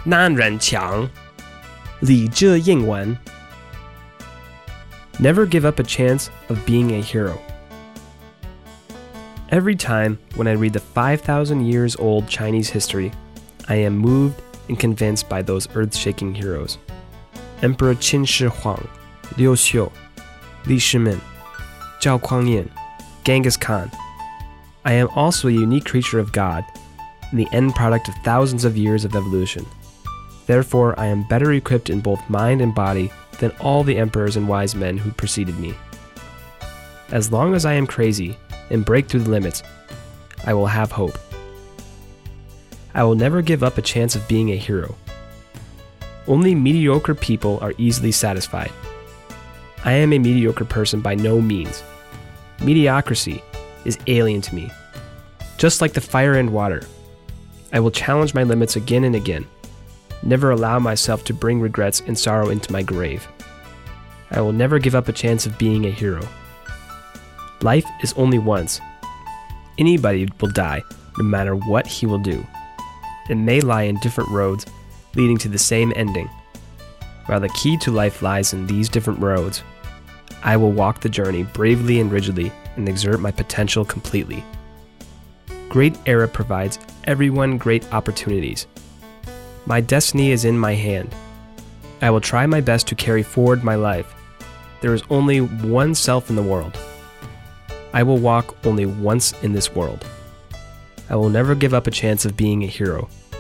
难人强，李这应文。Never give up a chance of being a hero. Every time when I read the 5,000 years old Chinese history, I am moved and convinced by those earth-shaking heroes. Emperor Qin Shi Huang, Liu Xiu, Li Shimin, Zhao Kuangyin, Genghis Khan. I am also a unique creature of God, and the end product of thousands of years of evolution. Therefore, I am better equipped in both mind and body than all the emperors and wise men who preceded me. As long as I am crazy and break through the limits, I will have hope. I will never give up a chance of being a hero. Only mediocre people are easily satisfied. I am a mediocre person by no means. Mediocrity is alien to me. Just like the fire and water, I will challenge my limits again and again. Never allow myself to bring regrets and sorrow into my grave. I will never give up a chance of being a hero. Life is only once. Anybody will die, no matter what he will do. It may lie in different roads, leading to the same ending. While the key to life lies in these different roads, I will walk the journey bravely and rigidly and exert my potential completely. Great era provides everyone great opportunities. My destiny is in my hand. I will try my best to carry forward my life. There is only one self in the world. I will walk only once in this world. I will never give up a chance of being a hero.